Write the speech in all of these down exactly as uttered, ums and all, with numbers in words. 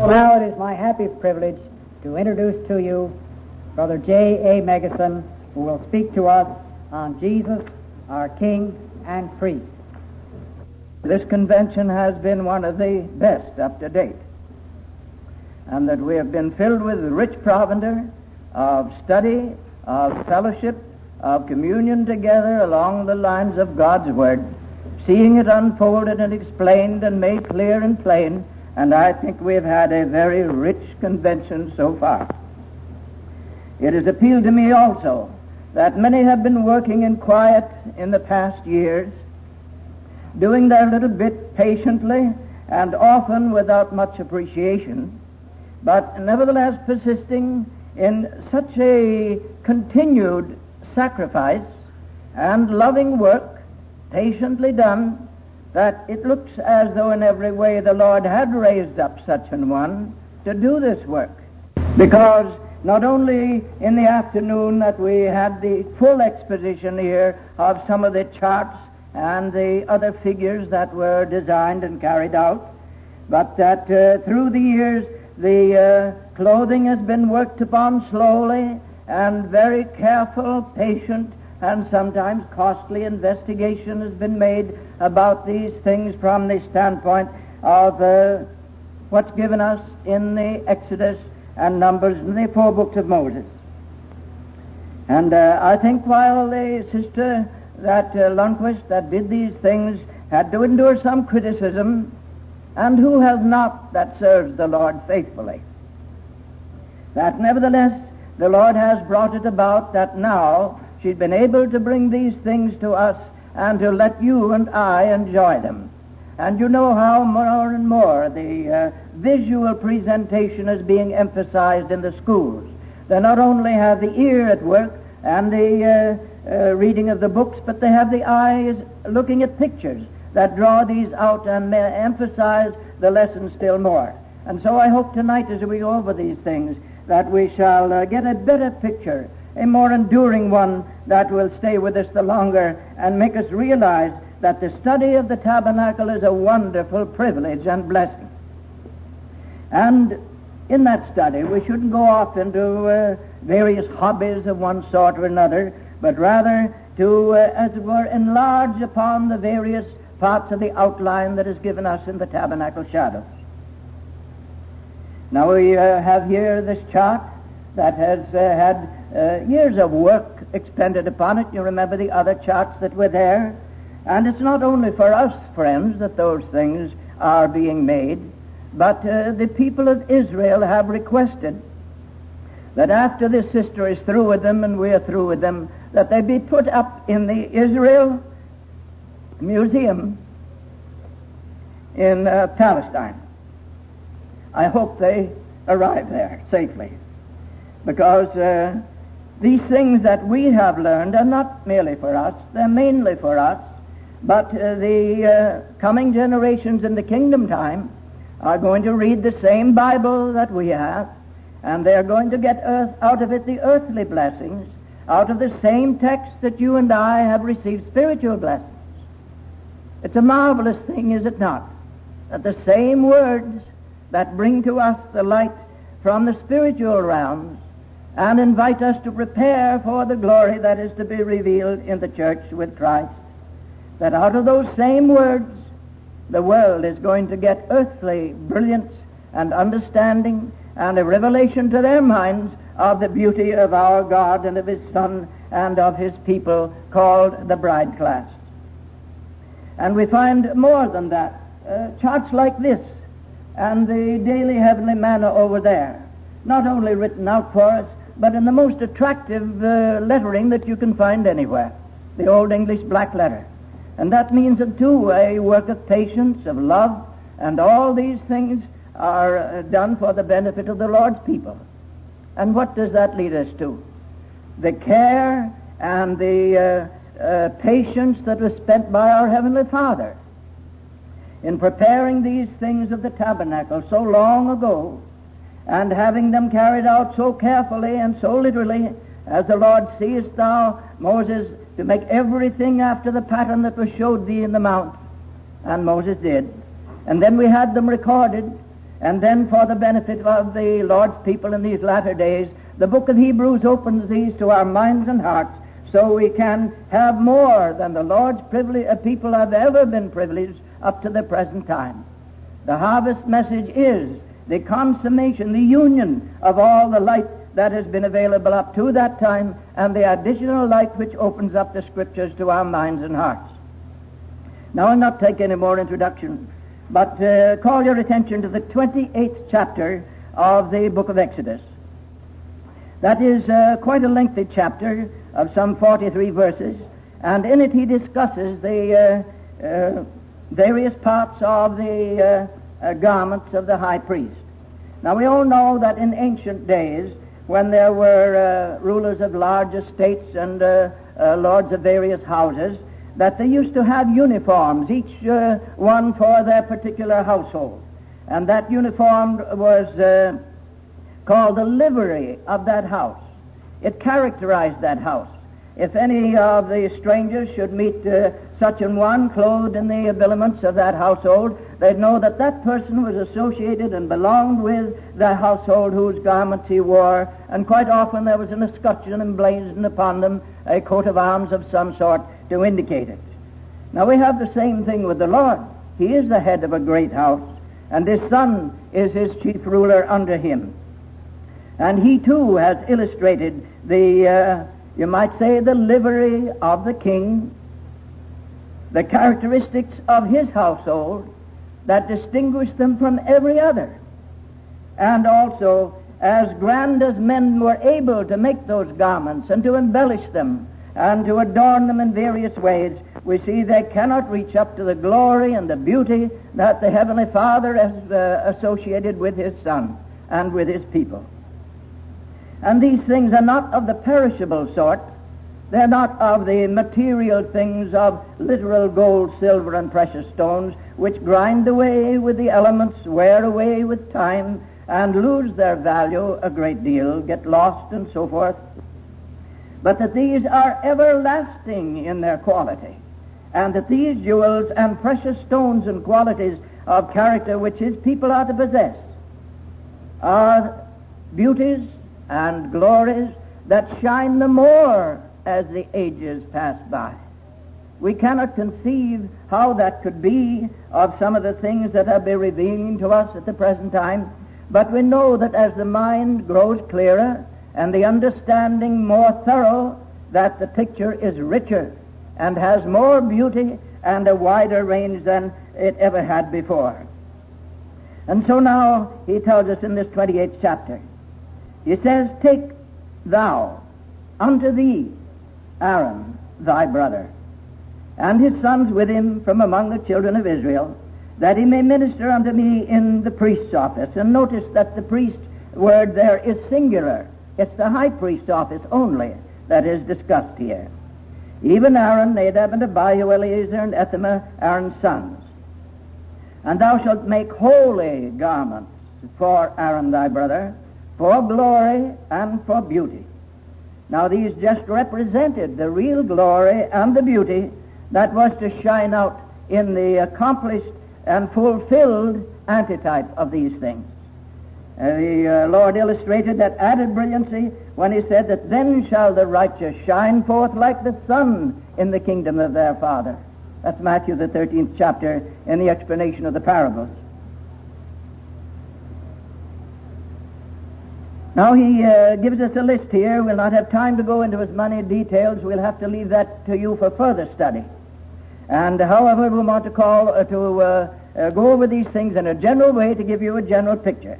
Now it is my happy privilege to introduce to you Brother J A. Megason, who will speak to us on Jesus, our King and Priest. This convention has been one of the best up to date, and that we have been filled with rich provender of study, of fellowship, of communion together along the lines of God's Word, seeing it unfolded and explained and made clear and plain, and I think we have had a very rich convention so far. It has appealed to me also that many have been working in quiet in the past years, doing their little bit patiently and often without much appreciation, but nevertheless persisting in such a continued sacrifice and loving work, patiently done, that it looks as though in every way the Lord had raised up such an one to do this work. Because not only in the afternoon that we had the full exposition here of some of the charts and the other figures that were designed and carried out, but that uh, through the years the uh, clothing has been worked upon slowly and very careful, patient, and sometimes costly investigation has been made about these things from the standpoint of uh, what's given us in the Exodus and Numbers and the four books of Moses. And uh, I think while the sister that uh, Lundquist that did these things had to endure some criticism, and who has not that serves the Lord faithfully, that nevertheless the Lord has brought it about that now she's been able to bring these things to us and to let you and I enjoy them. And you know how more and more the uh, visual presentation is being emphasized in the schools. They not only have the ear at work and the uh, uh, reading of the books, but they have the eyes looking at pictures that draw these out and emphasize the lesson still more. And so I hope tonight as we go over these things that we shall uh, get a better picture, a more enduring one that will stay with us the longer and make us realize that the study of the tabernacle is a wonderful privilege and blessing. And in that study we shouldn't go off into uh, various hobbies of one sort or another, but rather to, uh, as it were, enlarge upon the various parts of the outline that is given us in the tabernacle shadows. Now we uh, have here this chart that has uh, had uh, years of work expended upon it. You remember the other charts that were there. And it's not only for us, friends, that those things are being made, but uh, the people of Israel have requested that after this sister is through with them and we are through with them, that they be put up in the Israel Museum in uh, Palestine. I hope they arrive there safely, because uh, these things that we have learned are not merely for us, they're mainly for us, but uh, the uh, coming generations in the kingdom time are going to read the same Bible that we have, and they're going to get earth, out of it the earthly blessings, out of the same text that you and I have received spiritual blessings. It's a marvelous thing, is it not, that the same words that bring to us the light from the spiritual realms and invite us to prepare for the glory that is to be revealed in the church with Christ, that out of those same words the world is going to get earthly brilliance and understanding and a revelation to their minds of the beauty of our God and of His Son and of His people called the bride class. And we find more than that. Uh, charts like this and the daily heavenly manna over there, not only written out for us, but in the most attractive uh, lettering that you can find anywhere, the Old English black letter. And that means, too, a work of patience, of love, and all these things are uh, done for the benefit of the Lord's people. And what does that lead us to? The care and the uh, uh, patience that was spent by our Heavenly Father in preparing these things of the tabernacle so long ago, and having them carried out so carefully and so literally, as the Lord, seest thou, Moses, to make everything after the pattern that was showed thee in the mount. And Moses did. And then we had them recorded And then for the benefit of the Lord's people in these latter days, the book of Hebrews opens these to our minds and hearts, so we can have more than the Lord's privilege, uh, people have ever been privileged up to the present time. The harvest message is the consummation, the union of all the light that has been available up to that time, and the additional light which opens up the Scriptures to our minds and hearts. Now I'll not take any more introduction, but uh, call your attention to the twenty-eighth chapter of the book of Exodus. That is uh, quite a lengthy chapter of some forty-three verses, and in it he discusses the uh, uh, various parts of the uh, uh, garments of the high priest. Now we all know that in ancient days, when there were uh, rulers of large estates and uh, uh, lords of various houses, that they used to have uniforms, each uh, one for their particular household. And that uniform was uh, called the livery of that house. It characterized that house. If any of the strangers should meet uh, such an one clothed in the habiliments of that household, they'd know that that person was associated and belonged with the household whose garments he wore, and quite often there was an escutcheon emblazoned upon them, a coat of arms of some sort to indicate it. Now we have the same thing with the Lord. He is the head of a great house, and his Son is his chief ruler under him. And he too has illustrated the, uh, you might say, the livery of the king, the characteristics of his household that distinguish them from every other. And also, as grand as men were able to make those garments and to embellish them and to adorn them in various ways, we see they cannot reach up to the glory and the beauty that the Heavenly Father has uh, associated with his Son and with his people. And these things are not of the perishable sort. They're not of the material things of literal gold, silver, and precious stones, which grind away with the elements, wear away with time, and lose their value a great deal, get lost, and so forth. But that these are everlasting in their quality, and that these jewels and precious stones and qualities of character which his people are to possess are beauties and glories that shine the more as the ages pass by. We cannot conceive how that could be of some of the things that have been revealing to us at the present time, but we know that as the mind grows clearer and the understanding more thorough, that the picture is richer and has more beauty and a wider range than it ever had before. And so now he tells us in this twenty-eighth chapter, he says, "Take thou unto thee Aaron thy brother, and his sons with him from among the children of Israel, that he may minister unto me in the priest's office." And notice that the priest word there is singular. It's the high priest's office only that is discussed here. "Even Aaron, Nadab, and Abihu, Eleazar, and Ithamar, Aaron's sons. And thou shalt make holy garments for Aaron thy brother, for glory and for beauty." Now these just represented the real glory and the beauty that was to shine out in the accomplished and fulfilled antitype of these things. Uh, the uh, Lord illustrated that added brilliancy when he said that then shall the righteous shine forth like the sun in the kingdom of their Father. That's Matthew the thirteenth chapter in the explanation of the parables. Now he uh, gives us a list here. We'll not have time to go into as many details. We'll have to leave that to you for further study. And however, we want to call uh, to uh, uh, go over these things in a general way to give you a general picture.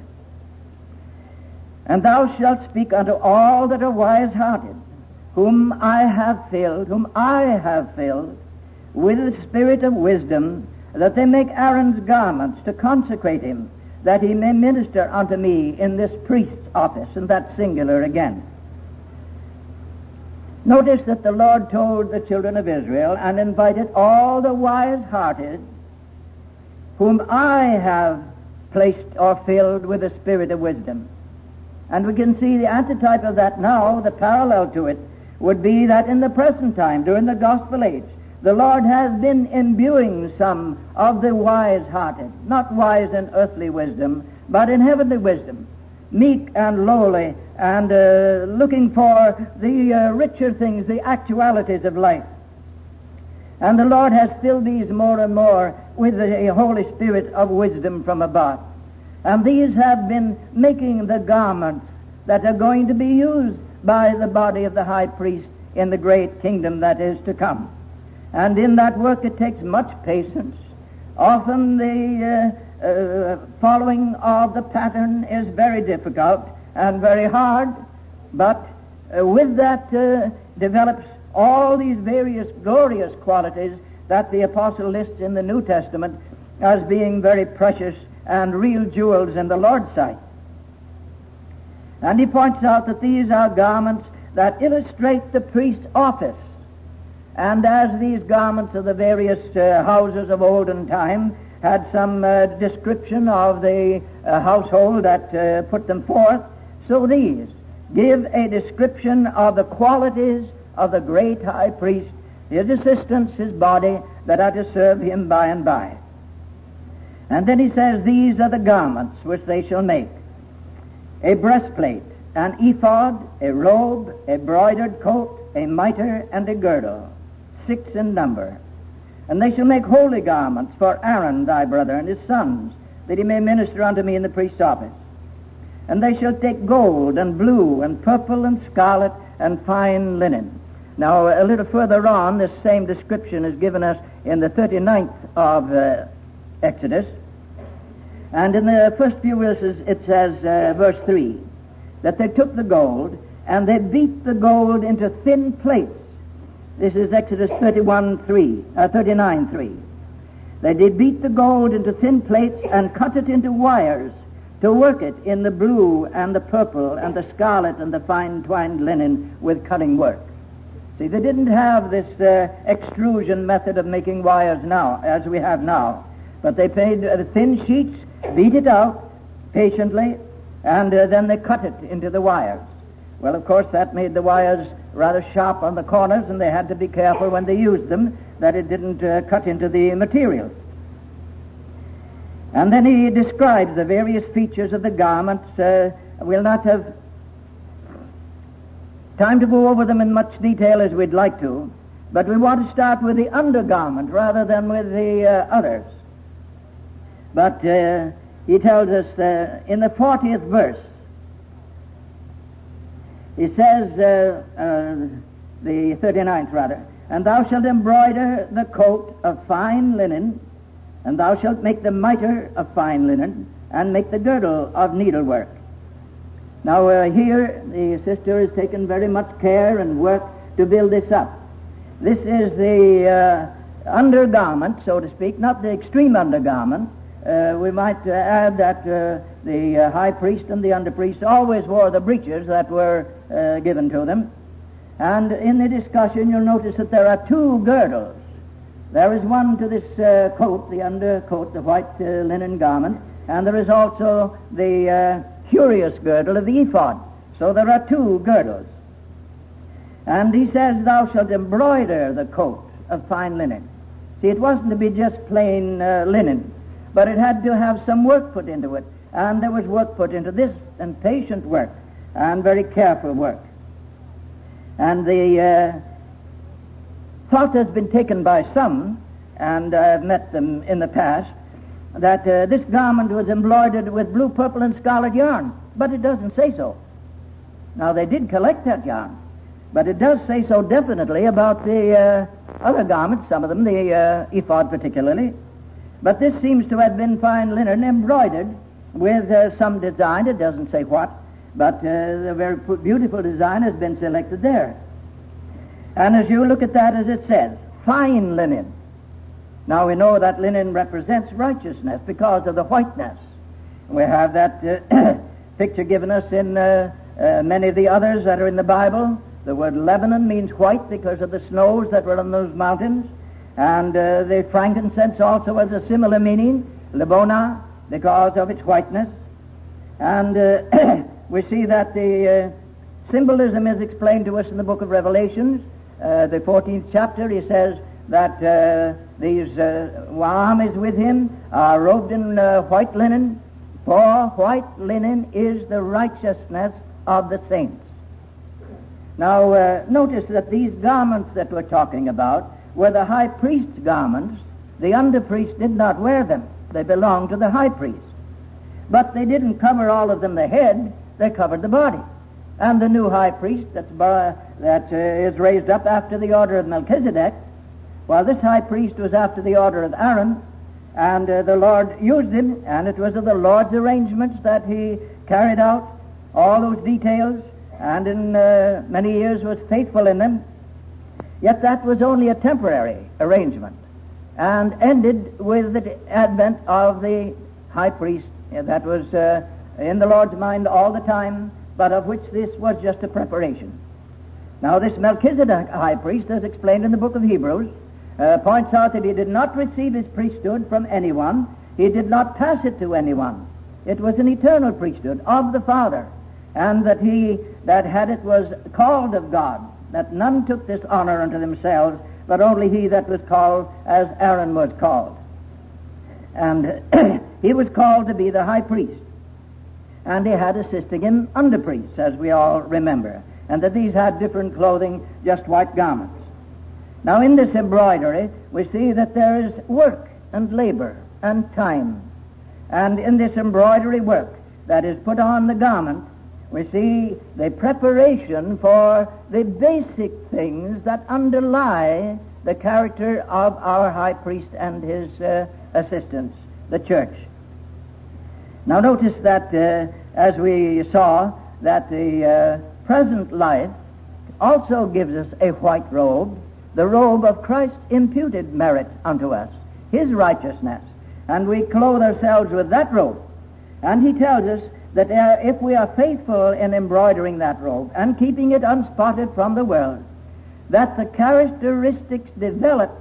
"And thou shalt speak unto all that are wise-hearted, whom I have filled, whom I have filled with the spirit of wisdom, that they make Aaron's garments to consecrate him, that he may minister unto me in this priest's office." And that's singular again. Notice that the Lord told the children of Israel and invited all the wise-hearted whom I have placed or filled with the spirit of wisdom. And we can see the antitype of that now, the parallel to it, would be that in the present time, during the gospel age, the Lord has been imbuing some of the wise-hearted, not wise in earthly wisdom, but in heavenly wisdom, meek and lowly, and uh, looking for the uh, richer things, the actualities of life. And the Lord has filled these more and more with the Holy Spirit of wisdom from above. And these have been making the garments that are going to be used by the body of the high priest in the great kingdom that is to come. And in that work it takes much patience. Often the uh, uh, following of the pattern is very difficult and very hard, but uh, with that uh, develops all these various glorious qualities that the apostle lists in the New Testament as being very precious and real jewels in the Lord's sight. And he points out that these are garments that illustrate the priest's office. And as these garments of the various uh, houses of olden time had some uh, description of the uh, household that uh, put them forth, so these give a description of the qualities of the great high priest, his assistants, his body, that are to serve him by and by. And then he says, these are the garments which they shall make: a breastplate, an ephod, a robe, a broidered coat, a mitre, and a girdle, six in number. And they shall make holy garments for Aaron thy brother and his sons, that he may minister unto me in the priest's office. And they shall take gold and blue and purple and scarlet and fine linen. Now, a little further on, this same description is given us in the thirty-ninth of uh, Exodus. And in the first few verses, it says, uh, verse three, that they took the gold and they beat the gold into thin plates. This is Exodus thirty-one three, uh, thirty-nine three. They did beat the gold into thin plates and cut it into wires to work it in the blue and the purple and the scarlet and the fine twined linen with cutting work. See, they didn't have this uh, extrusion method of making wires now, as we have now. But they made uh, thin sheets, beat it out patiently, and uh, then they cut it into the wires. Well, of course, that made the wires rather sharp on the corners, and they had to be careful when they used them that it didn't uh, cut into the material. And then he describes the various features of the garments. Uh, we'll not have time to go over them in much detail as we'd like to, but we want to start with the undergarment rather than with the uh, others. But uh, he tells us uh, in the fortieth verse, he says, uh, uh, the thirty-ninth rather, and thou shalt embroider the coat of fine linen, and thou shalt make the mitre of fine linen, and make the girdle of needlework. Now uh, here the sister has taken very much care and work to build this up. This is the uh, undergarment, so to speak, not the extreme undergarment. Uh, we might uh, add that uh, the uh, high priest and the underpriest always wore the breeches that were uh, given to them. And in the discussion you'll notice that there are two girdles. There is one to this uh, coat, the undercoat, the white uh, linen garment, and there is also the uh, curious girdle of the ephod. So there are two girdles. And he says, thou shalt embroider the coat of fine linen. See, it wasn't to be just plain uh, linen, but it had to have some work put into it. And there was work put into this, and patient work, and very careful work. And the uh, thought has been taken by some, and I've met them in the past, that uh, this garment was embroidered with blue, purple, and scarlet yarn, but it doesn't say so. Now, they did collect that yarn, but it does say so definitely about the uh, other garments, some of them, the uh, ephod particularly. But this seems to have been fine linen embroidered with uh, some design. It doesn't say what, but uh, a very beautiful design has been selected there. And as you look at that, as it says, fine linen. Now we know that linen represents righteousness because of the whiteness. We have that uh, picture given us in uh, uh, many of the others that are in the Bible. The word Lebanon means white because of the snows that were on those mountains. And uh, the frankincense also has a similar meaning, Lebona, because of its whiteness. And uh, we see that the uh, symbolism is explained to us in the book of Revelations. Uh, the fourteenth chapter, he says that uh, these uh, armies with him are robed in uh, white linen, For white linen is the righteousness of the saints. Now, uh, notice that these garments that we're talking about were the high priest's garments. The under-priest did not wear them. They belonged to the high priest. But they didn't cover all of them the head. They covered the body. And the new high priest that's, uh, that uh, is raised up after the order of Melchizedek, while this high priest was after the order of Aaron, and uh, the Lord used him, and it was of the Lord's arrangements that he carried out all those details, and in uh, many years was faithful in them. Yet that was only a temporary arrangement, and ended with the advent of the high priest that was uh, in the Lord's mind all the time, but of which this was just a preparation. Now this Melchizedek high priest, as explained in the book of Hebrews, uh, points out that he did not receive his priesthood from anyone. He did not pass it to anyone. It was an eternal priesthood of the Father, and that he that had it was called of God, that none took this honor unto themselves, but only he that was called as Aaron was called. And he was called to be the high priest. And he had assisting him under priests, as we all remember, and that these had different clothing, just white garments. Now in this embroidery, we see that there is work and labor and time. And in this embroidery work that is put on the garment, we see the preparation for the basic things that underlie the character of our high priest and his uh, assistants, the church. Now notice that uh, as we saw that the uh, present life also gives us a white robe, the robe of Christ's imputed merit unto us, his righteousness, and we clothe ourselves with that robe. And he tells us that uh, if we are faithful in embroidering that robe and keeping it unspotted from the world, that the characteristics developed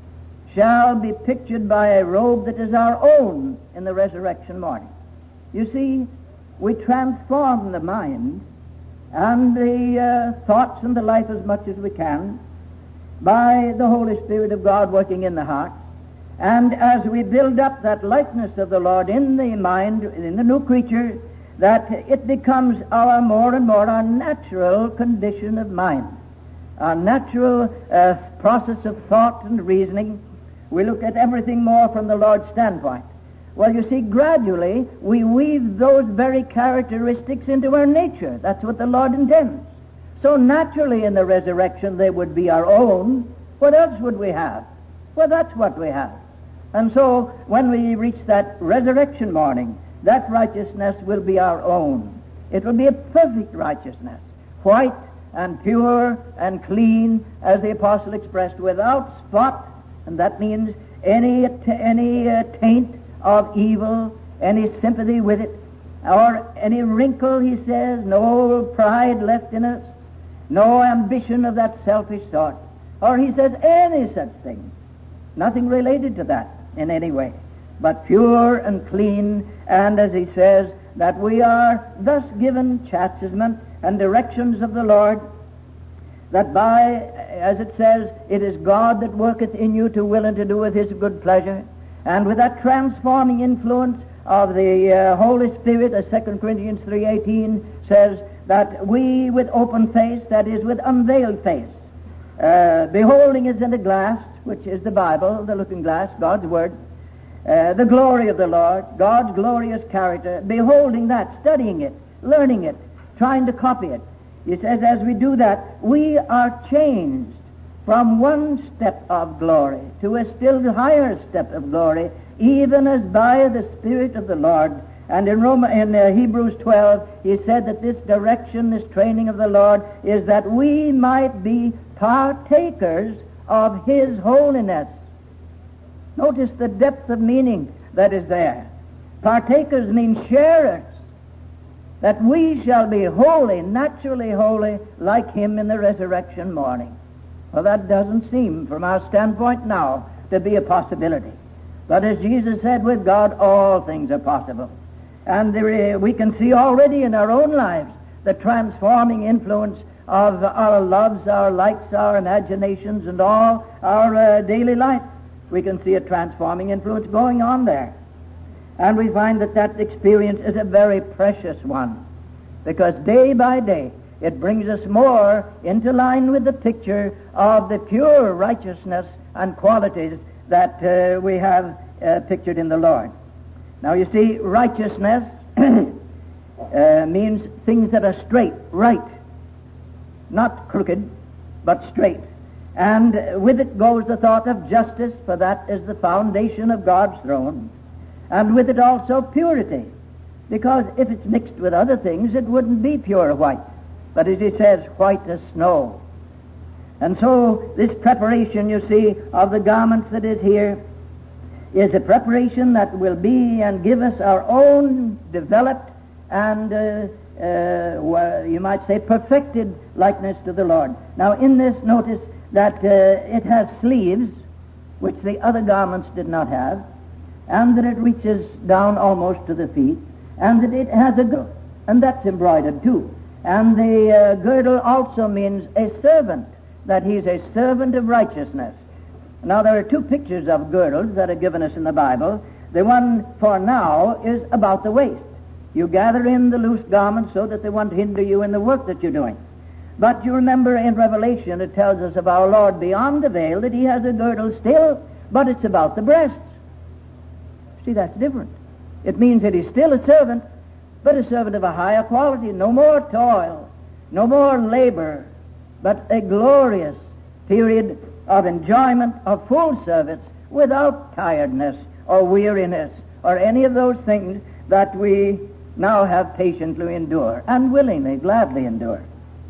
shall be pictured by a robe that is our own in the resurrection morning. You see, we transform the mind and the uh, thoughts and the life as much as we can by the Holy Spirit of God working in the heart. And as we build up that likeness of the Lord in the mind, in the new creature, that it becomes our more and more our natural condition of mind, our natural uh, process of thought and reasoning. We look at everything more from the Lord's standpoint. Well, you see, gradually we weave those very characteristics into our nature. That's what the Lord intends. So naturally in the resurrection they would be our own. What else would we have? Well, that's what we have. And so when we reach that resurrection morning, that righteousness will be our own. It will be a perfect righteousness, white and pure and clean, as the apostle expressed, without spot, and that means any any uh, taint of evil, any sympathy with it, or any wrinkle, he says, no pride left in us, no ambition of that selfish sort, or he says any such thing, nothing related to that in any way, but pure and clean, and as he says, that we are thus given chastisement and directions of the Lord, that by, as it says, it is God that worketh in you to will and to do with his good pleasure, and with that transforming influence of the uh, Holy Spirit, as Second Corinthians three eighteen says, that we with open face, that is, with unveiled face, uh, beholding as in a glass, which is the Bible, the looking glass, God's Word, uh, the glory of the Lord, God's glorious character, beholding that, studying it, learning it, trying to copy it. He says, as we do that, we are changed from one step of glory to a still higher step of glory, even as by the Spirit of the Lord. And in Rome, in uh, Hebrews twelve, he said that this direction, this training of the Lord, is that we might be partakers of his holiness. Notice the depth of meaning that is there. Partakers means sharers. That we shall be holy, naturally holy, like him in the resurrection morning. Well, that doesn't seem, from our standpoint now, to be a possibility. But as Jesus said, with God all things are possible. And there, we can see already in our own lives the transforming influence of our loves, our likes, our imaginations, and all our uh, daily life. We can see a transforming influence going on there. And we find that that experience is a very precious one, because day by day it brings us more into line with the picture of the pure righteousness and qualities that uh, we have uh, pictured in the Lord. Now you see, righteousness uh, means things that are straight, right, not crooked, but straight. And with it goes the thought of justice, for that is the foundation of God's throne. And with it also purity, because if it's mixed with other things, it wouldn't be pure white, but as he says, white as snow. And so this preparation, you see, of the garments that is here is a preparation that will be and give us our own developed and, uh, uh, well, you might say, perfected likeness to the Lord. Now in this, notice that uh, it has sleeves, which the other garments did not have, and that it reaches down almost to the feet, and that it has a girdle, and that's embroidered too. And the uh, girdle also means a servant, that he's a servant of righteousness. Now there are two pictures of girdles that are given us in the Bible. The one for now is about the waist. You gather in the loose garments so that they won't hinder you in the work that you're doing. But you remember in Revelation it tells us of our Lord beyond the veil that he has a girdle still, but it's about the breasts. See, that's different. It means that he's still a servant, but a servant of a higher quality. No more toil, no more labor, but a glorious period of enjoyment of full service without tiredness or weariness or any of those things that we now have patiently endure and willingly, gladly endure.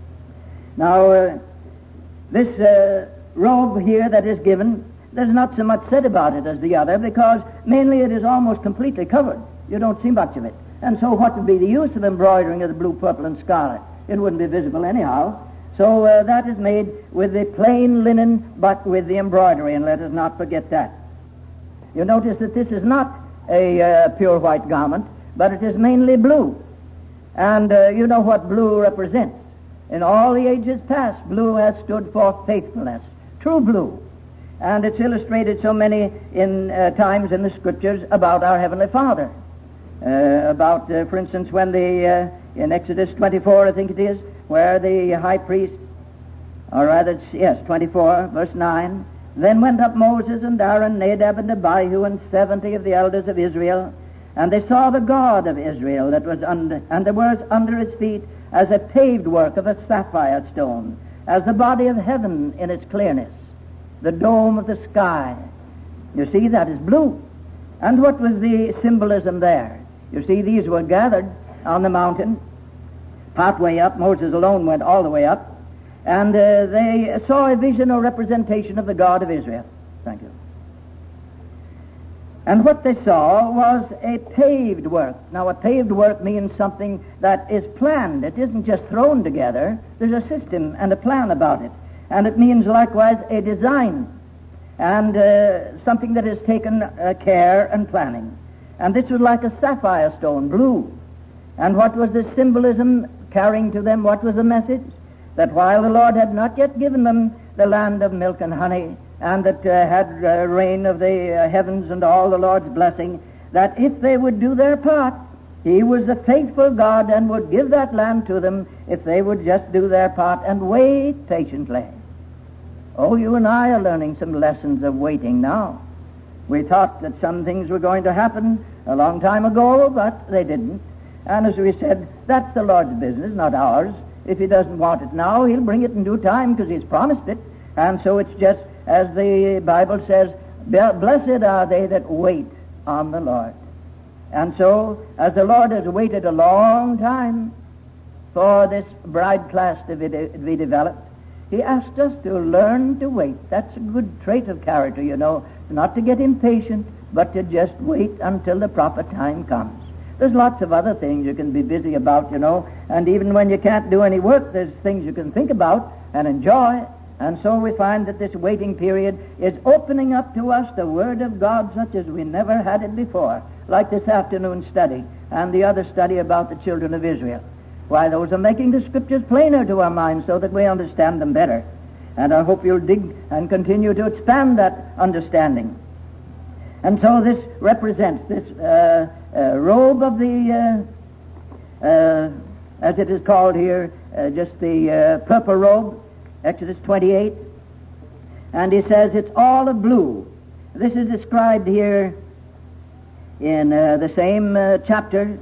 Now, uh, this uh, robe here that is given, there's not so much said about it as the other, because mainly it is almost completely covered. You don't see much of it. And so what would be the use of embroidering of the blue, purple, and scarlet? It wouldn't be visible anyhow. So uh, that is made with the plain linen, but with the embroidery, and let us not forget that. You notice that this is not a uh, pure white garment, but it is mainly blue. And uh, you know what blue represents. In all the ages past, blue has stood for faithfulness, true blue. And it's illustrated so many in uh, times in the Scriptures about our Heavenly Father. Uh, about, uh, for instance, when the, uh, in Exodus twenty-four, I think it is, where the high priest, or rather, yes, twenty-four, verse nine, then went up Moses and Aaron, Nadab and Abihu, and seventy of the elders of Israel, and they saw the God of Israel that was under, and there was under its feet as a paved work of a sapphire stone, as the body of heaven in its clearness, the dome of the sky. You see, that is blue. And what was the symbolism there? You see, these were gathered on the mountain, part way up. Moses alone went all the way up. And uh, they saw a vision or representation of the God of Israel. Thank you. And what they saw was a paved work. Now, a paved work means something that is planned. It isn't just thrown together. There's a system and a plan about it. And it means likewise a design and uh, something that has taken uh, care and planning. And this was like a sapphire stone, blue. And what was the symbolism carrying to them? What was the message? That while the Lord had not yet given them the land of milk and honey, and that uh, had uh, rain of the uh, heavens and all the Lord's blessing, that if they would do their part, he was the faithful God and would give that land to them if they would just do their part and wait patiently. Oh, you and I are learning some lessons of waiting now. We thought that some things were going to happen a long time ago, but they didn't. And as we said, that's the Lord's business, not ours. If he doesn't want it now, he'll bring it in due time because he's promised it. And so it's just as the Bible says, blessed are they that wait on the Lord. And so, as the Lord has waited a long time for this bride class to be, de- be developed, he asked us to learn to wait. That's a good trait of character, you know, not to get impatient, but to just wait until the proper time comes. There's lots of other things you can be busy about, you know, and even when you can't do any work, there's things you can think about and enjoy. And so we find that this waiting period is opening up to us the Word of God such as we never had it before, like this afternoon study and the other study about the children of Israel. Why, those are making the Scriptures plainer to our minds so that we understand them better. And I hope you'll dig and continue to expand that understanding. And so this represents this uh, uh, robe of the, uh, uh, as it is called here, uh, just the uh, purple robe, Exodus twenty-eight. And he says it's all of blue. This is described here in uh, the same uh, chapter.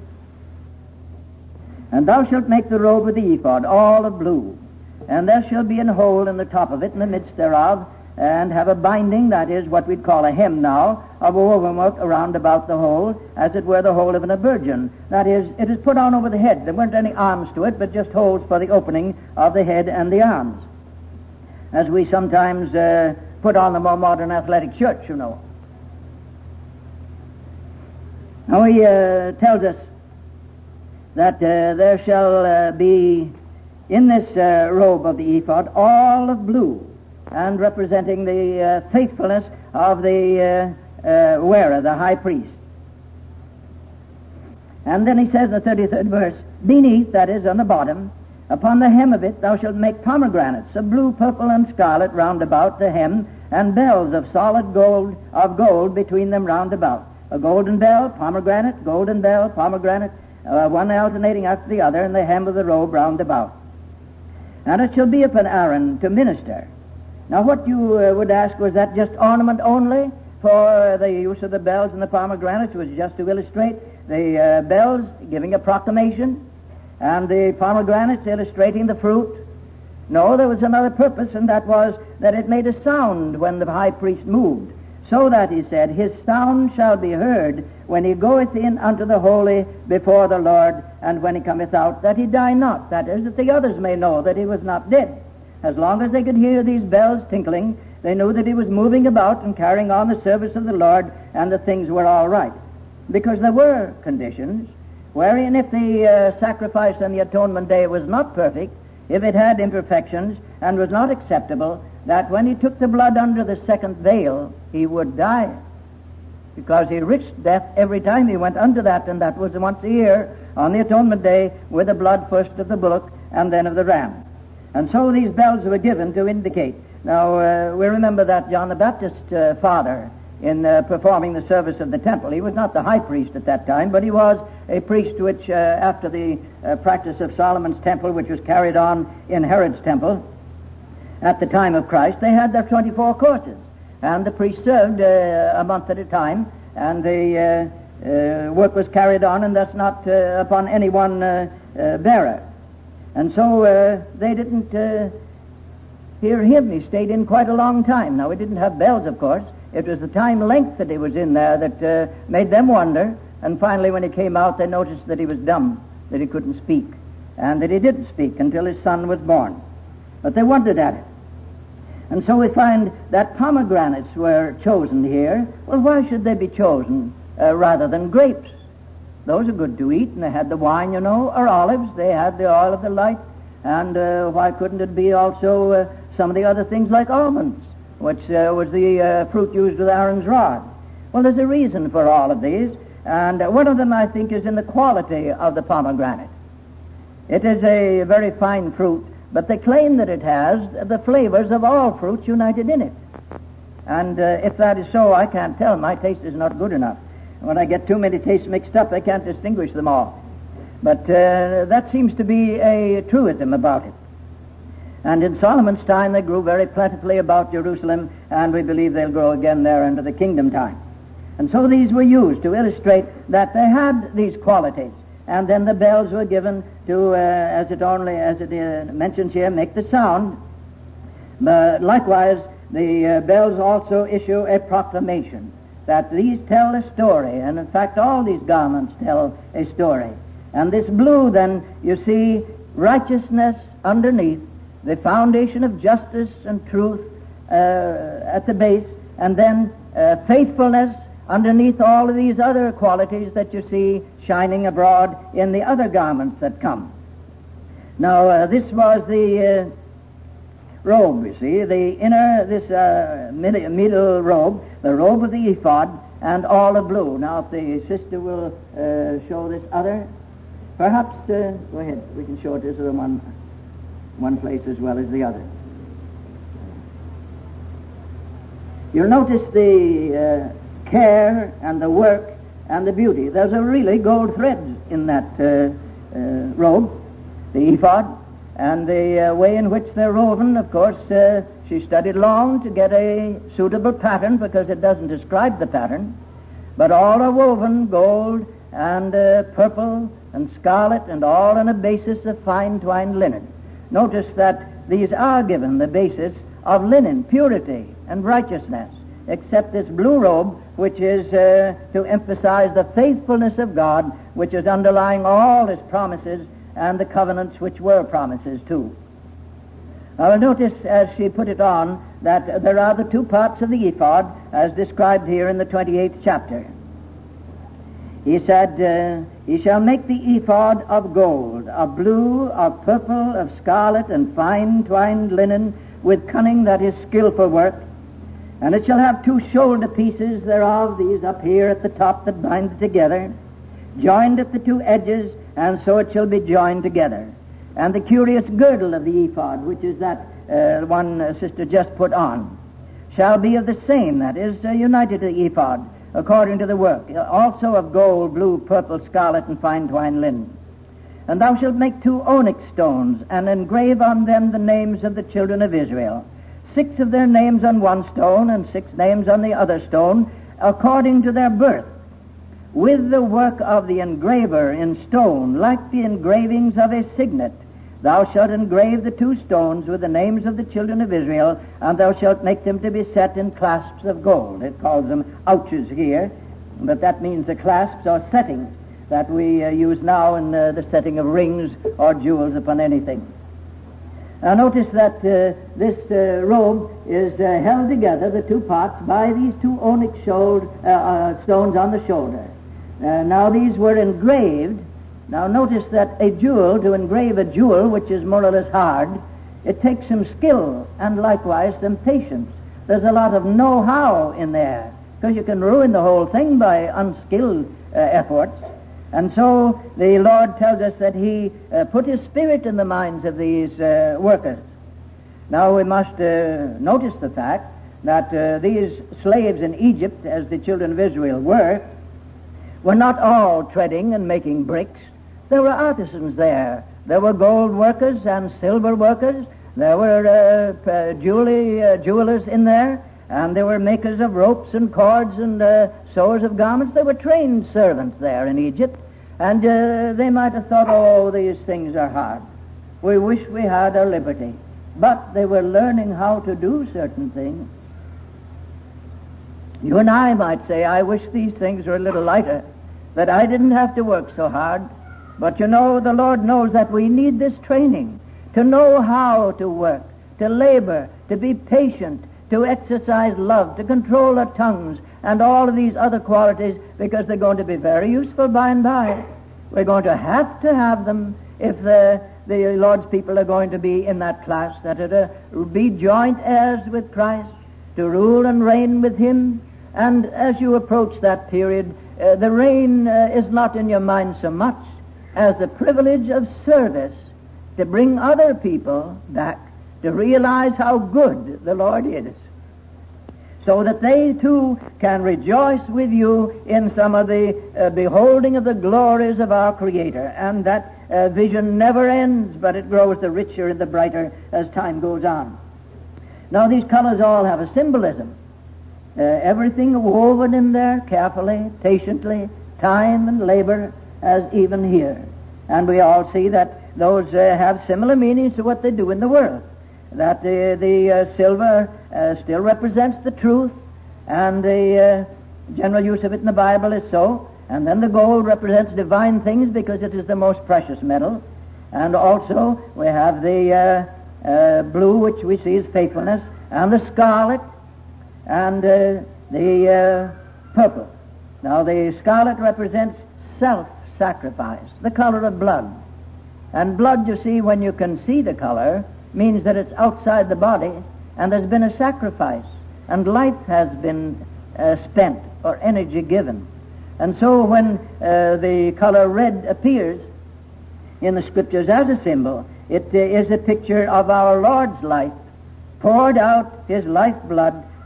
And thou shalt make the robe of the ephod all of blue, and there shall be an hole in the top of it, in the midst thereof, and have a binding, that is what we'd call a hem now, of woven work around about the hole, as it were the hole of an abergine. That is, it is put on over the head. There weren't any arms to it, but just holes for the opening of the head and the arms, as we sometimes uh, put on the more modern athletic shirts, you know. Now he uh, tells us that uh, there shall uh, be in this uh, robe of the ephod all of blue, and representing the uh, faithfulness of the uh, uh, wearer, the high priest. And then he says in the thirty-third verse, beneath, that is on the bottom, upon the hem of it thou shalt make pomegranates of blue, purple, and scarlet round about the hem, and bells of solid gold, of gold between them round about. A golden bell, pomegranate, golden bell, pomegranate, uh, one alternating after the other, and the hem of the robe round about. And it shall be upon Aaron to minister. Now what you uh, would ask, was that just ornament only? For the use of the bells and the pomegranates was just to illustrate the uh, bells giving a proclamation, and the pomegranates illustrating the fruit. No, there was another purpose, and that was that it made a sound when the high priest moved, so that, he said, his sound shall be heard when he goeth in unto the holy before the Lord, and when he cometh out, that he die not. That is, that the others may know that he was not dead. As long as they could hear these bells tinkling, they knew that he was moving about and carrying on the service of the Lord, and the things were all right. Because there were conditions wherein if the uh, sacrifice on the atonement day was not perfect, if it had imperfections and was not acceptable, that when he took the blood under the second veil, he would die. Because he risked death every time he went under that, and that was once a year on the atonement day, with the blood first of the bullock and then of the ram. And so these bells were given to indicate. Now, uh, we remember that John the Baptist's uh, father, in uh, performing the service of the temple, he was not the high priest at that time, but he was a priest which, uh, after the uh, practice of Solomon's temple, which was carried on in Herod's temple at the time of Christ, they had their twenty-four courses, and the priest served uh, a month at a time, and the uh, uh, work was carried on, and thus not uh, upon any one uh, uh, bearer. And so uh, they didn't uh, hear him. He stayed in quite a long time. Now, he didn't have bells, of course. It was the time length that he was in there that uh, made them wonder. And finally, when he came out, they noticed that he was dumb, that he couldn't speak, and that he didn't speak until his son was born. But they wondered at it. And so we find that pomegranates were chosen here. Well, why should they be chosen uh, rather than grapes? Those are good to eat, and they had the wine, you know, or olives. They had the oil of the light. And uh, why couldn't it be also uh, some of the other things like almonds, which uh, was the uh, fruit used with Aaron's rod? Well, there's a reason for all of these, and uh, one of them, I think, is in the quality of the pomegranate. It is a very fine fruit, but they claim that it has the flavors of all fruits united in it. And uh, if that is so, I can't tell. My taste is not good enough. When I get too many tastes mixed up, I can't distinguish them all. But uh, that seems to be a truism about it. And in Solomon's time, they grew very plentifully about Jerusalem, and we believe they'll grow again there under the kingdom time. And so these were used to illustrate that they had these qualities. And then the bells were given to, uh, as it only, as it uh, mentions here, make the sound. But likewise, the uh, bells also issue a proclamation that these tell a story, and in fact all these garments tell a story. And this blue, then, you see righteousness underneath, the foundation of justice and truth uh, at the base, and then uh, faithfulness underneath all of these other qualities that you see shining abroad in the other garments that come. Now, uh, this was the uh, robe, you see, the inner, this uh, middle, middle robe, the robe of the ephod, and all of blue. Now, if the sister will uh, show this other, perhaps, uh, go ahead, we can show it this other one, one place as well as the other. You'll notice the uh, care and the work and the beauty. There's a really gold thread in that uh, uh, robe, the ephod, and the uh, way in which they're woven, of course, uh, she studied long to get a suitable pattern because it doesn't describe the pattern, but all are woven gold and uh, purple and scarlet and all on a basis of fine twined linen. Notice that these are given the basis of linen, purity and righteousness, except this blue robe, which is uh, to emphasize the faithfulness of God, which is underlying all his promises and the covenants which were promises too. Now notice as she put it on that there are the two parts of the ephod as described here in the twenty-eighth chapter. He said, uh, he shall make the ephod of gold, of blue, of purple, of scarlet, and fine twined linen, with cunning that is skillful work. And it shall have two shoulder pieces thereof, these up here at the top that bind it together, joined at the two edges, and so it shall be joined together. And the curious girdle of the ephod, which is that uh, one uh, sister just put on, shall be of the same, that is, uh, united to the ephod, according to the work, also of gold, blue, purple, scarlet, and fine twined linen. And thou shalt make two onyx stones, and engrave on them the names of the children of Israel, six of their names on one stone, and six names on the other stone, according to their birth, with the work of the engraver in stone, like the engravings of a signet. Thou shalt engrave the two stones with the names of the children of Israel, and thou shalt make them to be set in clasps of gold. It calls them ouches here, but that means the clasps or settings that we uh, use now in uh, the setting of rings or jewels upon anything. Now notice that uh, this uh, robe is uh, held together, the two parts, by these two onyx shoulder, uh, uh, stones on the shoulder. Uh, now these were engraved. Now notice that a jewel, to engrave a jewel, which is more or less hard, it takes some skill and likewise some patience. There's a lot of know-how in there, because you can ruin the whole thing by unskilled uh, efforts. And so the Lord tells us that he uh, put his spirit in the minds of these uh, workers. Now we must uh, notice the fact that uh, these slaves in Egypt, as the children of Israel were, were not all treading and making bricks. There were artisans there. There were gold workers and silver workers. There were uh, uh, jewelry, uh, jewelers in there, and there were makers of ropes and cords and uh, sewers of garments. There were trained servants there in Egypt, and uh, they might have thought, oh, these things are hard. We wish we had our liberty. But they were learning how to do certain things. You and I might say, I wish these things were a little lighter, that I didn't have to work so hard. But you know, the Lord knows that we need this training to know how to work, to labor, to be patient, to exercise love, to control our tongues, and all of these other qualities, because they're going to be very useful by and by. We're going to have to have them if the, the Lord's people are going to be in that class, that are to be joint heirs with Christ, to rule and reign with him. And as you approach that period, uh, the reign uh, is not in your mind so much as the privilege of service to bring other people back to realize how good the Lord is, so that they too can rejoice with you in some of the uh, beholding of the glories of our Creator. And that uh, vision never ends, but it grows the richer and the brighter as time goes on. Now these colors all have a symbolism. Uh, everything woven in there carefully, patiently, time and labor, as even here. And we all see that those uh, have similar meanings to what they do in the world. That the, the uh, silver uh, still represents the truth, and the uh, general use of it in the Bible is so. And then the gold represents divine things because it is the most precious metal. And also we have the uh, uh, blue, which we see as faithfulness, and the scarlet, and uh, the uh, purple. Now the scarlet represents self-sacrifice, the color of blood. And blood, you see, when you can see the color, means that it's outside the body, and there's been a sacrifice, and life has been uh, spent, or energy given. And so when uh, the color red appears in the Scriptures as a symbol, it uh, is a picture of our Lord's life, poured out his lifeblood,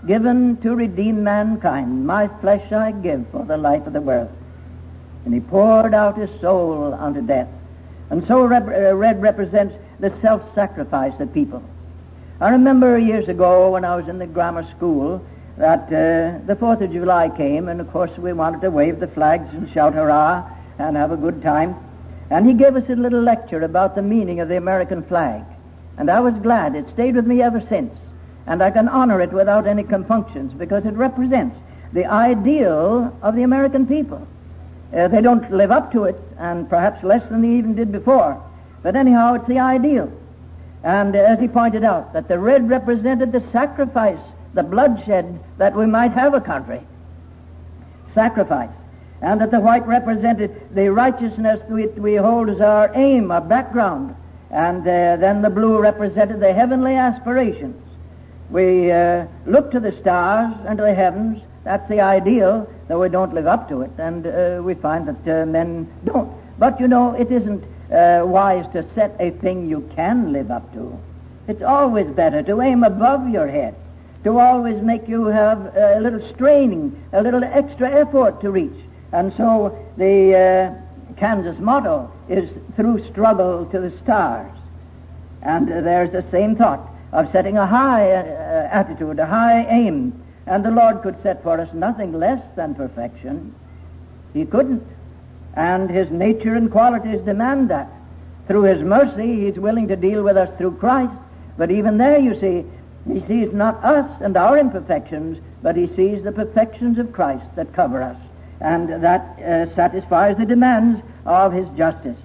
given to redeem mankind. My flesh I give for the life of the world. And he poured out his soul unto death. And so rep- uh, red represents the self-sacrifice of people. I remember years ago when I was in the grammar school that uh, the fourth of July came, and of course we wanted to wave the flags and shout hurrah and have a good time. And he gave us a little lecture about the meaning of the American flag. And I was glad. It stayed with me ever since. And I can honor it without any compunctions because it represents the ideal of the American people. Uh, they don't live up to it, and perhaps less than they even did before. But anyhow, it's the ideal. And uh, as he pointed out, that the red represented the sacrifice, the bloodshed, that we might have a country. Sacrifice. And that the white represented the righteousness we, we hold as our aim, our background. And uh, then the blue represented the heavenly aspirations. We uh, look to the stars and to the heavens. That's the ideal, though we don't live up to it. And uh, we find that uh, men don't. But, you know, it isn't uh, wise to set a thing you can live up to. It's always better to aim above your head, to always make you have a little straining, a little extra effort to reach. And so the uh, Kansas motto is through struggle to the stars. And uh, there's the same thought of setting a high uh, attitude, a high aim. And the Lord could set for us nothing less than perfection. He couldn't. And his nature and qualities demand that. Through his mercy, he's willing to deal with us through Christ. But even there, you see, he sees not us and our imperfections, but he sees the perfections of Christ that cover us. And that uh, satisfies the demands of his justice.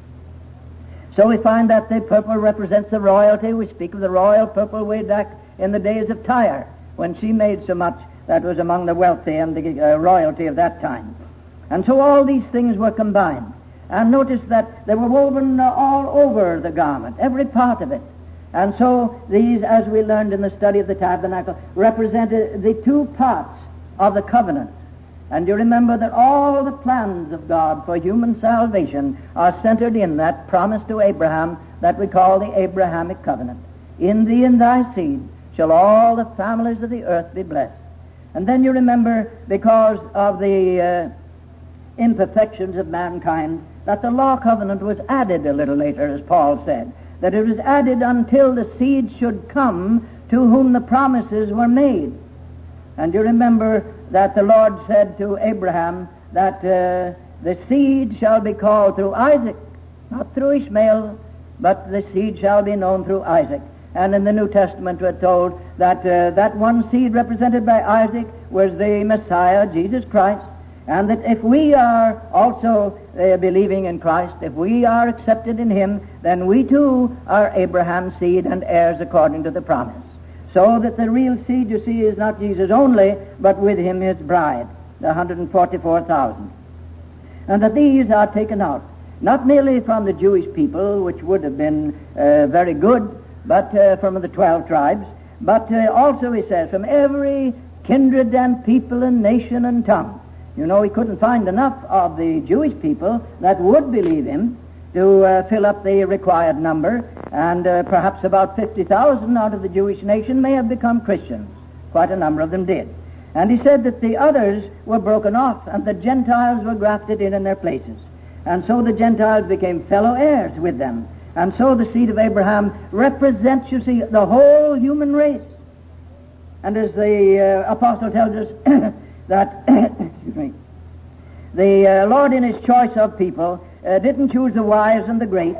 So we find that the purple represents the royalty. We speak of the royal purple way back in the days of Tyre, when she made so much that was among the wealthy and the uh, royalty of that time. And so all these things were combined. And notice that they were woven uh, all over the garment, every part of it. And so these, as we learned in the study of the tabernacle, represented the two parts of the covenant. And you remember that all the plans of God for human salvation are centered in that promise to Abraham that we call the Abrahamic covenant. In thee and thy seed shall all the families of the earth be blessed. And then you remember, because of the uh, imperfections of mankind, that the law covenant was added a little later, as Paul said, that it was added until the seed should come to whom the promises were made. And you remember that the Lord said to Abraham that uh, the seed shall be called through Isaac, not through Ishmael, but the seed shall be known through Isaac. And in the New Testament we're told that uh, that one seed represented by Isaac was the Messiah, Jesus Christ, and that if we are also uh, believing in Christ, if we are accepted in him, then we too are Abraham's seed and heirs according to the promise. So that the real seed, you see, is not Jesus only, but with him his bride, the one hundred forty-four thousand. And that these are taken out, not merely from the Jewish people, which would have been uh, very good, but uh, from the twelve tribes, but uh, also, he says, from every kindred and people and nation and tongue. You know, he couldn't find enough of the Jewish people that would believe him to uh, fill up the required number, and uh, perhaps about fifty thousand out of the Jewish nation may have become Christians. Quite a number of them did. And he said that the others were broken off, and the Gentiles were grafted in in their places. And so the Gentiles became fellow heirs with them. And so the seed of Abraham represents, you see, the whole human race. And as the uh, apostle tells us that excuse me, the uh, Lord in his choice of people uh, didn't choose the wise and the great,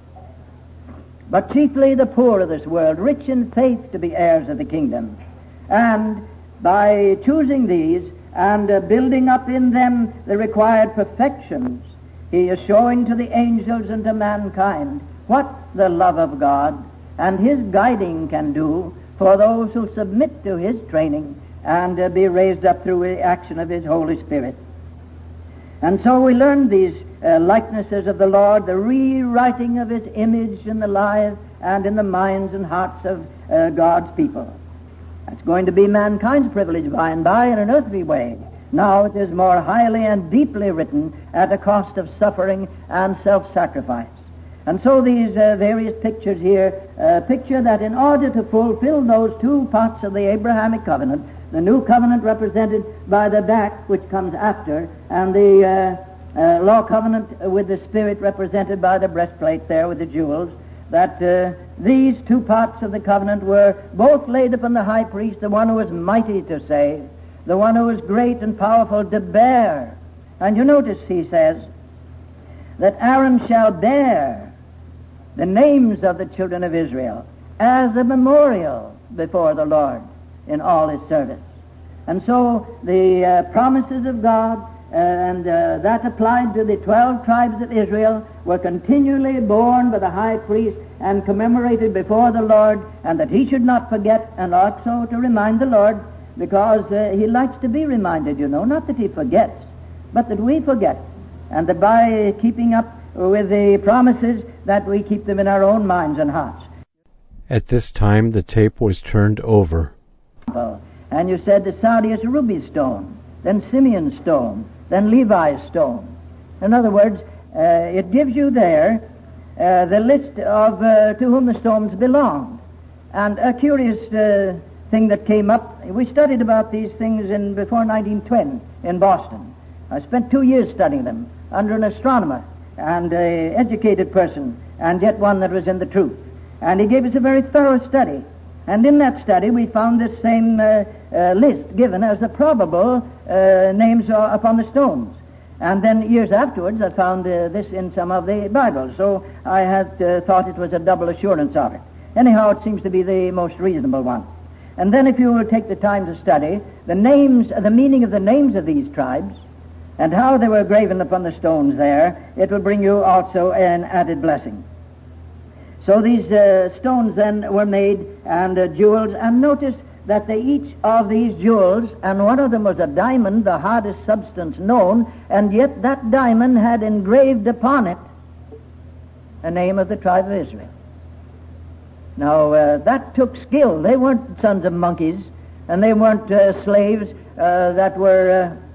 but chiefly the poor of this world, rich in faith, to be heirs of the kingdom. And by choosing these and uh, building up in them the required perfections, he is showing to the angels and to mankind what the love of God and his guiding can do for those who submit to his training and uh, be raised up through the action of his Holy Spirit. And so we learn these uh, likenesses of the Lord, the rewriting of his image in the lives and in the minds and hearts of uh, God's people. That's going to be mankind's privilege by and by in an earthly way. Now it is more highly and deeply written at a cost of suffering and self-sacrifice. And so these uh, various pictures here uh, picture that in order to fulfill those two parts of the Abrahamic covenant, the new covenant represented by the back, which comes after, and the uh, uh, law covenant with the Spirit represented by the breastplate there with the jewels, that uh, these two parts of the covenant were both laid upon the high priest, the one who was mighty to save, the one who was great and powerful to bear. And you notice he says that Aaron shall bear the names of the children of Israel as a memorial before the Lord in all his service. And so the uh, promises of God, uh, and uh, that applied to the twelve tribes of Israel, were continually borne by the high priest and commemorated before the Lord, and that he should not forget, and also to remind the Lord, because uh, he likes to be reminded, you know, not that he forgets, but that we forget, and that by keeping up with the promises, that we keep them in our own minds and hearts. At this time the tape was turned over. And you said the Sardius ruby stone, then Simeon stone, then Levi's stone. In other words, uh, it gives you there uh, the list of uh, to whom the stones belonged. And a curious uh, thing that came up, we studied about these things in before nineteen twenty in Boston. I spent two years studying them under an astronomer and an educated person, and yet one that was in the truth. And he gave us a very thorough study. And in that study we found this same uh, uh, list given as the probable uh, names uh, upon the stones. And then years afterwards I found uh, this in some of the Bibles. So I had uh, thought it was a double assurance of it. Anyhow, it seems to be the most reasonable one. And then if you will take the time to study the names, uh, the meaning of the names of these tribes, and how they were graven upon the stones there, it will bring you also an added blessing. So these uh, stones then were made, and uh, jewels, and notice that they each of these jewels, and one of them was a diamond, the hardest substance known, and yet that diamond had engraved upon it the name of the tribe of Israel. Now uh, that took skill. They weren't sons of monkeys, and they weren't uh, slaves uh, that were uh,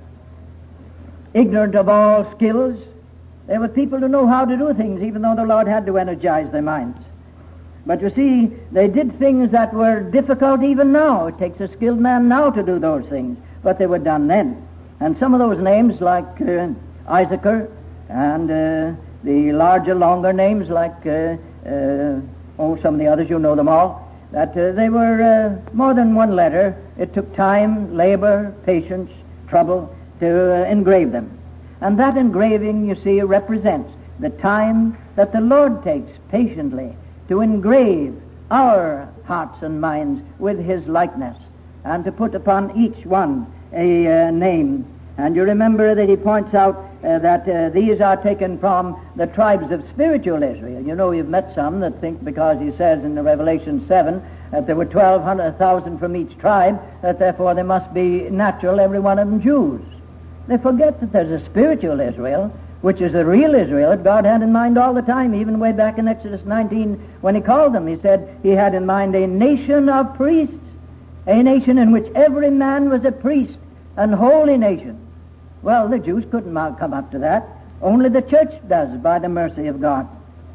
ignorant of all skills. They were people who know how to do things, even though the Lord had to energize their minds. But you see, they did things that were difficult even now. It takes a skilled man now to do those things, but they were done then. And some of those names, like uh, Issachar, and uh, the larger, longer names like, uh, uh, oh, some of the others, you know them all, that uh, they were uh, more than one letter. It took time, labor, patience, trouble to uh, engrave them. And that engraving, you see, represents the time that the Lord takes patiently to engrave our hearts and minds with his likeness, and to put upon each one a uh, name. And you remember that he points out uh, that uh, these are taken from the tribes of spiritual Israel. You know, you've met some that think, because he says in the Revelation seven that there were twelve hundred thousand from each tribe, that therefore they must be natural, every one of them Jews. They forget that there's a spiritual Israel, which is the real Israel that God had in mind all the time, even way back in Exodus nineteen when he called them. He said he had in mind a nation of priests, a nation in which every man was a priest, an holy nation. Well, the Jews couldn't come up to that. Only the church does, by the mercy of God.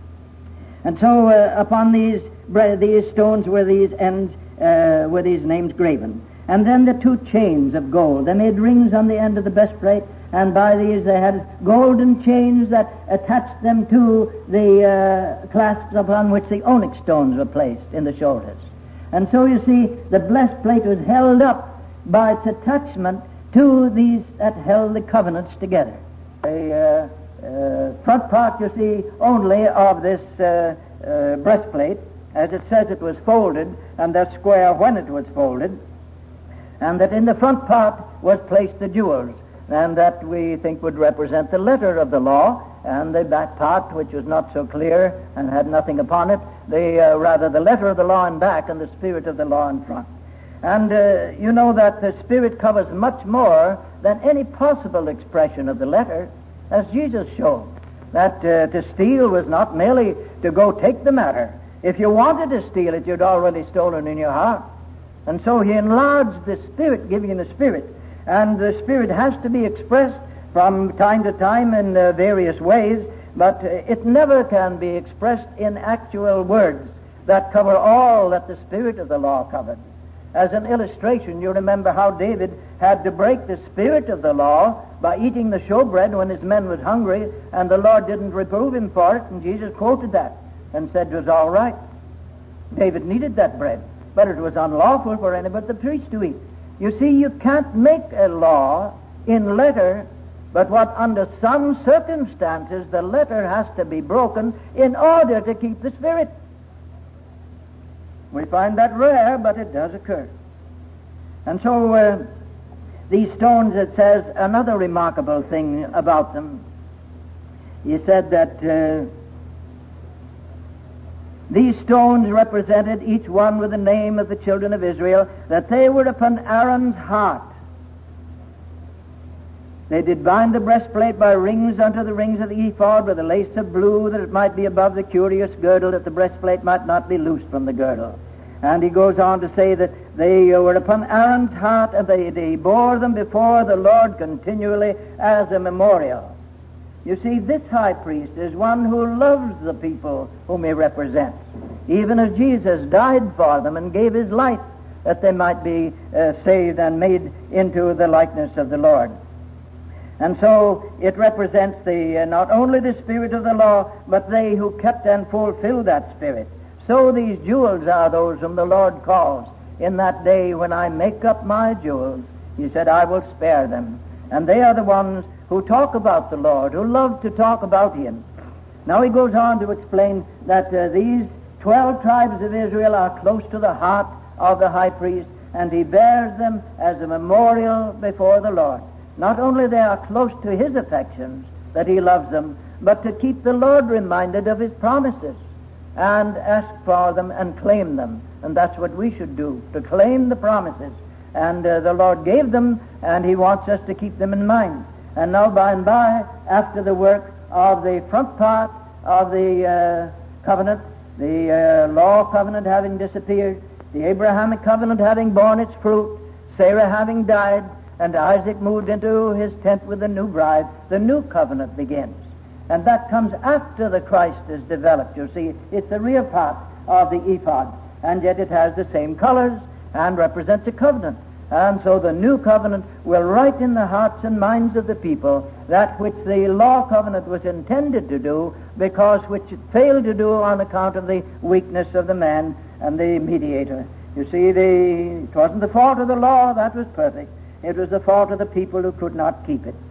And so uh, upon these these stones were these ends, uh, were these names graven. And then the two chains of gold. They made rings on the end of the breastplate, and by these they had golden chains that attached them to the uh, clasps upon which the onyx stones were placed in the shoulders. And so you see, the breastplate was held up by its attachment to these that held the covenants together. The uh, uh, front part, you see, only of this uh, uh, breastplate, as it says it was folded, and they're square when it was folded, and that in the front part was placed the jewels, and that we think would represent the letter of the law, and the back part, which was not so clear and had nothing upon it, the uh, rather the letter of the law in back and the spirit of the law in front. And uh, you know that the spirit covers much more than any possible expression of the letter, as Jesus showed, that uh, to steal was not merely to go take the matter. If you wanted to steal it, you'd already stolen in your heart. And so he enlarged the Spirit, giving the Spirit. And the Spirit has to be expressed from time to time in uh, various ways. but uh, it never can be expressed in actual words that cover all that the spirit of the law covered. As an illustration, you remember how David had to break the spirit of the law by eating the showbread when his men was hungry, and the Lord didn't reprove him for it, and Jesus quoted that and said it was all right. David needed that bread, but it was unlawful for any but the priest to eat. You see, you can't make a law in letter, but what under some circumstances the letter has to be broken in order to keep the spirit. We find that rare, but it does occur. And so uh, these stones, it says another remarkable thing about them. He said that uh, these stones represented each one with the name of the children of Israel, that they were upon Aaron's heart. They did bind the breastplate by rings unto the rings of the ephod with a lace of blue, that it might be above the curious girdle, that the breastplate might not be loosed from the girdle. And he goes on to say that they were upon Aaron's heart, and they, they bore them before the Lord continually as a memorial. You see, this high priest is one who loves the people whom he represents, even as Jesus died for them and gave his life that they might be uh, saved and made into the likeness of the Lord. And so it represents the uh, not only the spirit of the law, but they who kept and fulfilled that spirit. So these jewels are those whom the Lord calls. In that day when I make up my jewels, he said, I will spare them. And they are the ones who talk about the Lord, who love to talk about him. Now he goes on to explain that uh, these twelve tribes of Israel are close to the heart of the high priest, and he bears them as a memorial before the Lord. Not only they are close to his affections, that he loves them, but to keep the Lord reminded of his promises and ask for them and claim them. And that's what we should do, to claim the promises. And uh, the Lord gave them, and he wants us to keep them in mind. And now by and by, after the work of the front part of the uh, covenant, the uh, law covenant having disappeared, the Abrahamic covenant having borne its fruit, Sarah having died, and Isaac moved into his tent with the new bride, the new covenant begins. And that comes after the Christ is developed. You see, it's the rear part of the ephod, and yet it has the same colors and represents a covenant. And so the new covenant will write in the hearts and minds of the people that which the law covenant was intended to do, because which it failed to do on account of the weakness of the man and the mediator. You see, the, it wasn't the fault of the law, that was perfect. It was the fault of the people who could not keep it.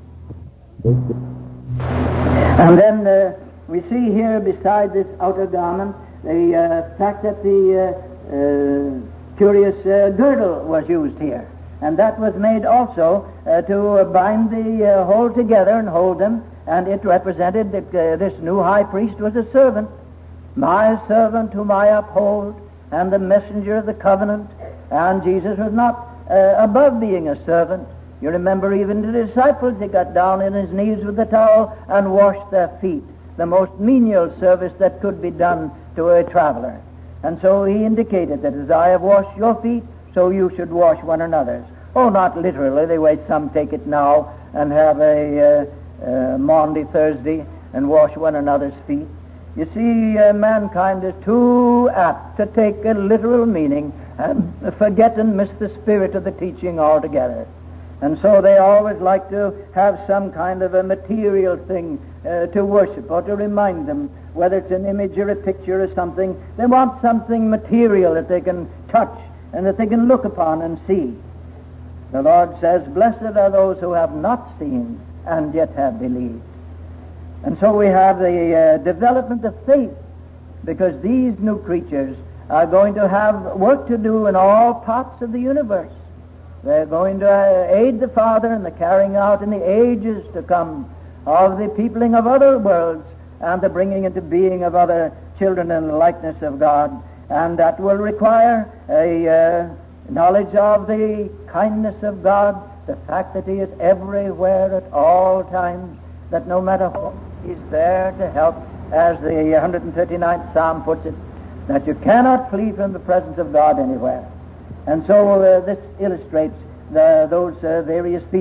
And then uh, we see here, beside this outer garment, the uh, fact that the uh, uh, curious uh, girdle was used here. And that was made also uh, to uh, bind the uh, whole together and hold them. And it represented that uh, this new high priest was a servant. My servant whom I uphold, and the messenger of the covenant. And Jesus was not uh, above being a servant. You remember even the disciples, he got down on his knees with the towel and washed their feet, the most menial service that could be done to a traveler. And so he indicated that as I have washed your feet, so you should wash one another's. Oh, not literally, the way some take it now and have a uh, uh, Maundy Thursday and wash one another's feet. You see, uh, mankind is too apt to take a literal meaning and forget and miss the spirit of the teaching altogether. And so they always like to have some kind of a material thing uh, to worship or to remind them, whether it's an image or a picture or something. They want something material that they can touch and that they can look upon and see. The Lord says, blessed are those who have not seen and yet have believed. And so we have the uh, development of faith, because these new creatures are going to have work to do in all parts of the universe. They're going to aid the Father in the carrying out in the ages to come of the peopling of other worlds and the bringing into being of other children in the likeness of God. And that will require a uh, knowledge of the kindness of God, the fact that he is everywhere at all times, that no matter what, he's there to help, as the one hundred thirty-ninth Psalm puts it, that you cannot flee from the presence of God anywhere. And so uh, this illustrates the, those uh, various features.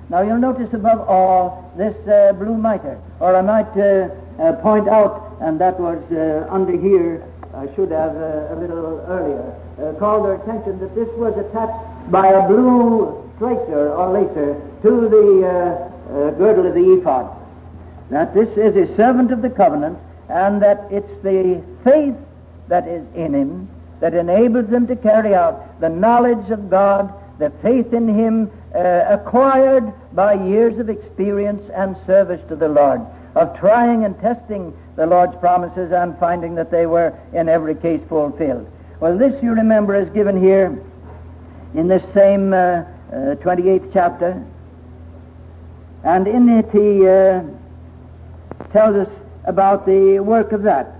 Now you'll notice above all this uh, blue mitre, or I might uh, uh, point out, and that was uh, under here, I should have uh, a little earlier, uh, called their attention that this was attached by a blue tracer or lacer to the uh, uh, girdle of the ephod. That this is a servant of the covenant, and that it's the faith that is in him that enables them to carry out the knowledge of God, the faith in him uh, acquired by years of experience and service to the Lord, of trying and testing the Lord's promises and finding that they were in every case fulfilled. Well, this, you remember, is given here in this same uh, uh, twenty-eighth chapter, and in it he uh, tells us about the work of that.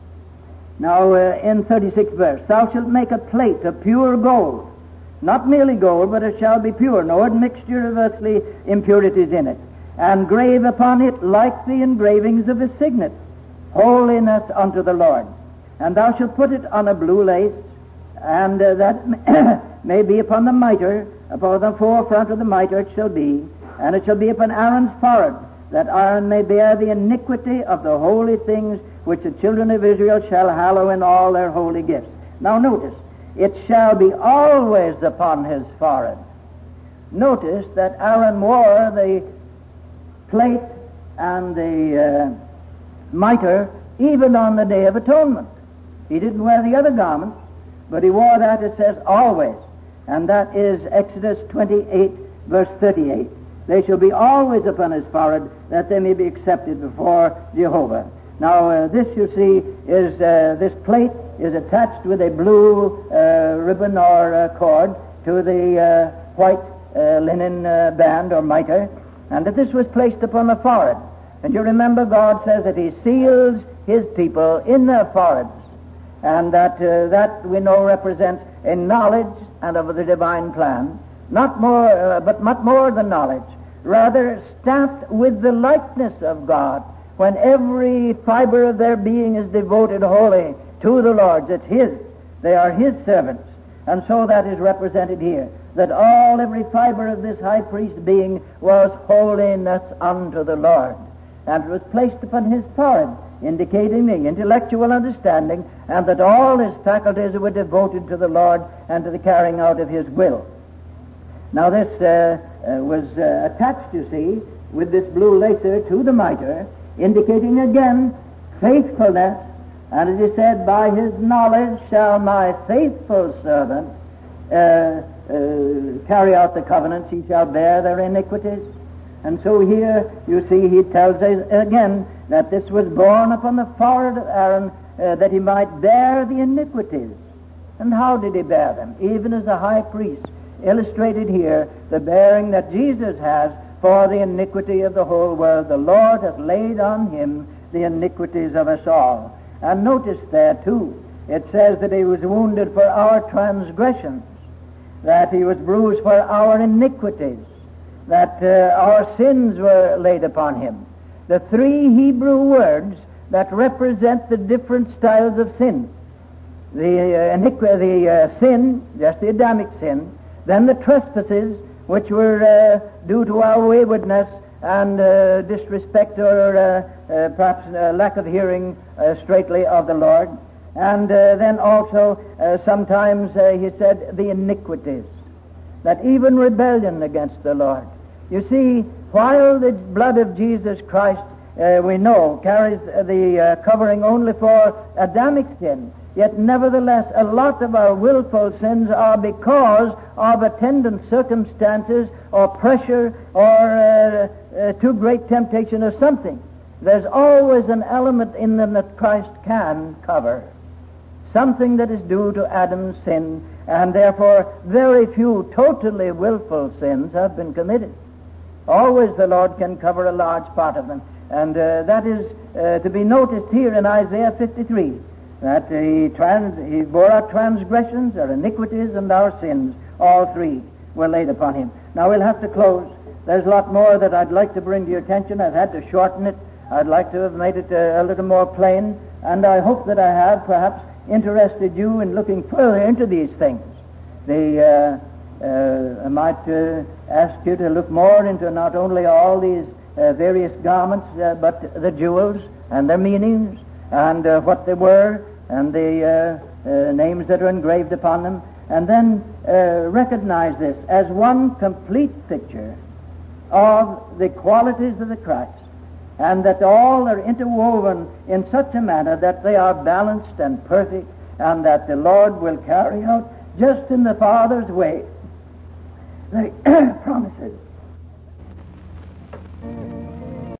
Now, uh, in thirty-sixth verse, thou shalt make a plate of pure gold, not merely gold, but it shall be pure, no admixture of earthly impurities in it, and grave upon it like the engravings of a signet, holiness unto the Lord. And thou shalt put it on a blue lace, and uh, that may be upon the mitre, upon the forefront of the mitre it shall be, and it shall be upon Aaron's forehead, that Aaron may bear the iniquity of the holy things which the children of Israel shall hallow in all their holy gifts. Now notice, it shall be always upon his forehead. Notice that Aaron wore the plate and the uh, mitre even on the Day of Atonement. He didn't wear the other garments, but he wore that, it says, always. And that is Exodus twenty-eight, verse thirty-eight. They shall be always upon his forehead, that they may be accepted before Jehovah. Now, uh, this, you see, is uh, this plate is attached with a blue uh, ribbon or uh, cord to the uh, white uh, linen uh, band or mitre, and that this was placed upon the forehead. And you remember God says that he seals his people in their foreheads, and that uh, that we know represents a knowledge and of the divine plan, not more, uh, but much more than knowledge, rather stamped with the likeness of God, when every fiber of their being is devoted wholly to the Lord. It's his. They are his servants. And so that is represented here, that all, every fiber of this high priest being was holiness unto the Lord. And it was placed upon his forehead, indicating the intellectual understanding, and that all his faculties were devoted to the Lord and to the carrying out of his will. Now this uh, uh, was uh, attached, you see, with this blue lacer to the mitre, indicating again faithfulness. And it is said, by his knowledge shall my faithful servant uh, uh, carry out the covenants, he shall bear their iniquities. And so here, you see, he tells us again that this was born upon the forehead of Aaron, uh, that he might bear the iniquities. And how did he bear them? Even as the high priest illustrated here, the bearing that Jesus has for the iniquity of the whole world. The Lord hath laid on him the iniquities of us all. And notice there, too, it says that he was wounded for our transgressions, that he was bruised for our iniquities, that uh, our sins were laid upon him. The three Hebrew words that represent the different styles of sin. The, uh, iniqu- the uh, sin, just the Adamic sin, then the trespasses, which were uh, due to our waywardness and uh, disrespect or uh, uh, perhaps uh, lack of hearing uh, straightly of the Lord. And uh, then also uh, sometimes uh, he said the iniquities, that even rebellion against the Lord. You see, while the blood of Jesus Christ, uh, we know, carries the uh, covering only for Adamic sin, yet nevertheless a lot of our willful sins are because of attendant circumstances or pressure or uh, uh, too great temptation or something. There's always an element in them that Christ can cover, something that is due to Adam's sin, and therefore very few totally willful sins have been committed. Always the Lord can cover a large part of them, and uh, that is uh, to be noticed here in Isaiah fifty-three, that he, trans- he bore our transgressions, our iniquities, and our sins. All three were laid upon him. Now we'll have to close. There's a lot more that I'd like to bring to your attention. I've had to shorten it. I'd like to have made it uh, a little more plain, and I hope that I have perhaps interested you in looking further into these things. The uh, uh, I might uh, ask you to look more into not only all these uh, various garments, uh, but the jewels and their meanings and uh, what they were and the uh, uh, names that are engraved upon them, and then uh, recognize this as one complete picture of the qualities of the Christ, and that all are interwoven in such a manner that they are balanced and perfect, and that the Lord will carry out just in the Father's way the promises